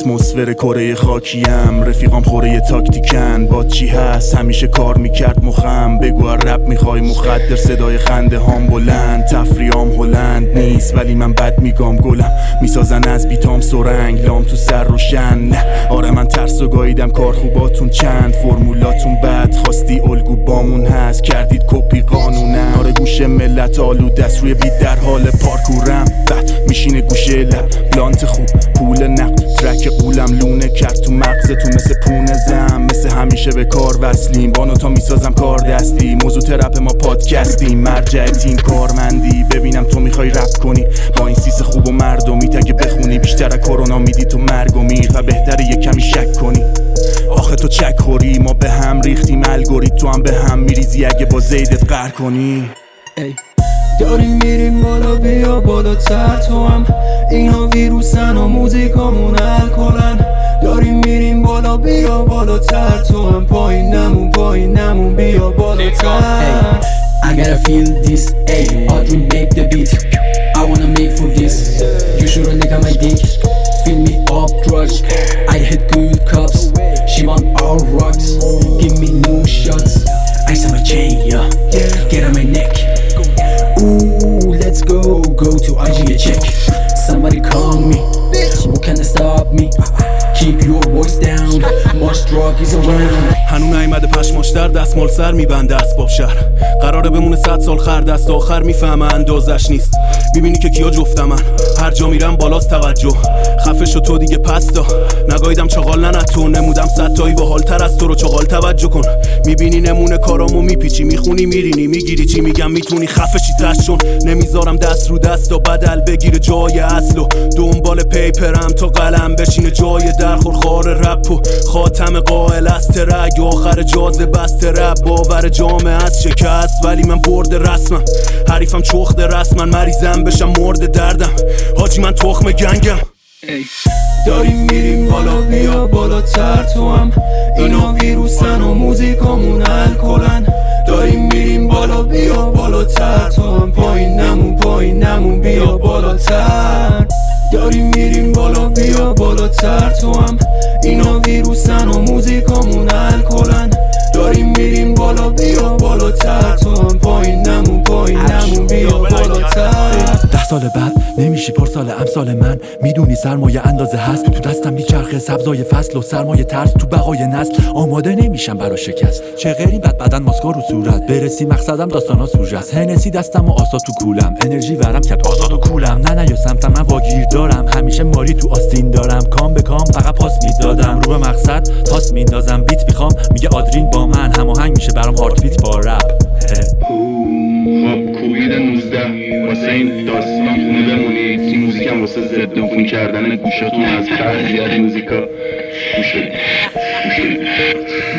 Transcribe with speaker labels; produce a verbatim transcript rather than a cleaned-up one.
Speaker 1: اتمسفر کره خاکیم، رفیقام خوره تاکتیکن. با چی هست همیشه کار میکرد مخم، بگو رپ میخوای مخدر صدای خنده هام بلند. تفریام هلند نیست ولی من بد میگم گلم، میسازن از بیتام سرنگ لام تو سر روشن. نه آره من ترس و گاییدم کار خوباتون چند، فرمولاتون بد خواستی الگو بامون هست، کردید کپی قانونن. آره گوش ملت آلود دست روی بیت در حال پارکورم، بد میشینه گوشه لب بلانت خوب پول نقد ترک قولم لونه کرد تو مغزتون مثل پونه زم. مثل همیشه به کار وصلیم با نوتا میسازم کار دستی، موضوع ترپ ما پادکستیم مرجع تیم کارمندی. ببینم تو میخوای رپ کنی با این سیس خوب و مردمی، تگه بخونی بیشتر از کرونا میدی تو مرگ و میر و بهتره یه کمی شک کنی. آخه تو چک خوری ما به هم ریختیم الگوریتم، تو هم به هم میریزی اگه با زیدت قهر کنی.
Speaker 2: ای داریم میریم بالا بیا بالاتر تو هم، اینا ویروسن و موزیکامون الکلن. داریم میریم بالا بیا بالاتر تو هم، پایین نمون پایین نمون بیا بالاتر.
Speaker 3: I gotta feel this, ayy, Audrey make the beat, I wanna make for this. You shouldn't lick on my dick, fill me up drugs, I hit good cups, she want all rocks. Give me new shots, ice on my chain, yeah, get on my neck. Ooh, let's go, go to I G a check. Somebody call me, who can stop me? Keep your voice down, much drug is around.
Speaker 1: هنو نیمده پشماشتر دستمال سر میبنده اسباب شهر، قراره بمونه صد سال خر دست آخر میفهمه اندازش نیست. میبینی که کیا جفتم من هر جا میرم بالاست توجه، خفه شو تو دیگه پستا نگایدم چاقال ننت تو، نمودم صد تایی با حال تر از تو رو چاقال توجه کن. میبینی نمونه کارامو میپیچی میخونی میرینی میگیری چی میگم میتونی خفه شی تشت چون نمیذارم دست رو دستا بدل بگیره جای اصلو، دنبال پیپرم تا قلم بشینه جای درخور خار رپ و خاتم قائل است رگ آخر جاز بست رپ. باور جامعه از شکست ولی من برد رسمم، حریفم چخت رسمن مریضم بشم مرد دردم، حاجی من تخم گنگم.
Speaker 2: داریم میریم بالا بیا بالاتر تو هم، اینا ویروسن و موزیکامون الکلن. داریم میریم بالا بیا بالاتر تو هم، پایین نمون پایین نمون بیا بالاتر. داریم میریم بالا بیا بالاتر تو هم، اینا ویروسن و موزیکامون الکلن. داریم میریم بالا بیا بالاتر تو هم، پایین نمون پایین نمون بیا بالاتر.
Speaker 4: ده سال بعد نمیشی پارسال امثال من، میدونی سرمایه اندازه هست تو دستم میچرخه سبزای فصل و سرمایه ترس تو بقای نسل. آماده نمیشم برا شکست چه غیری بد بدن ماسکا رو صورت، برسی مقصدم داستانا سوژه است. هنسی دستم و آسا تو کولم، انرژی ورم کرد آزاد و کولم. نه نه یا سمتم من واگیر دارم، همیشه ماری تو آستین دارم. کام به کام فقط پاس میدادم، رو به مقصد تاس میندازم. بیت میخوام میگه آدرین با من، هماهنگ میشه برام هارت بیت با رپ.
Speaker 5: خب کوبید نوزده واسه این داستان خونه بمونید، این موزیک هم واسه ضد عفونی کردن گوشاتون از هر زیاد موزیکا گوش بدید.